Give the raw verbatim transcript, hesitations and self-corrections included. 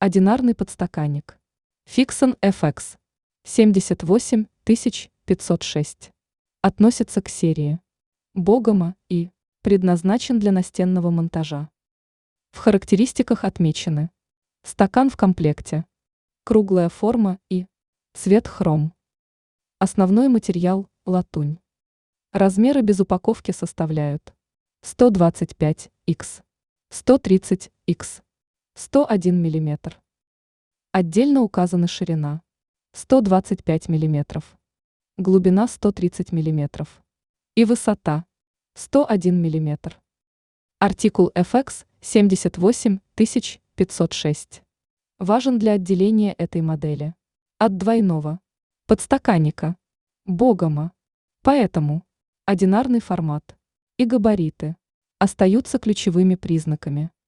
Одинарный подстаканник. Fixon эф икс семьдесят восемь тысяч пятьсот шесть. Относится к серии Bogoma и предназначен для настенного монтажа. В характеристиках отмечены: стакан в комплекте, круглая форма и цвет хром. Основной материал – латунь. Размеры без упаковки составляют сто двадцать пять икс, сто тридцать икс, сто один миллиметр. Отдельно указана ширина сто двадцать пять миллиметров, глубина сто тридцать миллиметров и высота сто один миллиметр. Артикул эф икс семьдесят восемь тысяч пятьсот шесть важен для отделения этой модели от двойного подстаканника Bogoma, поэтому одинарный формат и габариты остаются ключевыми признаками.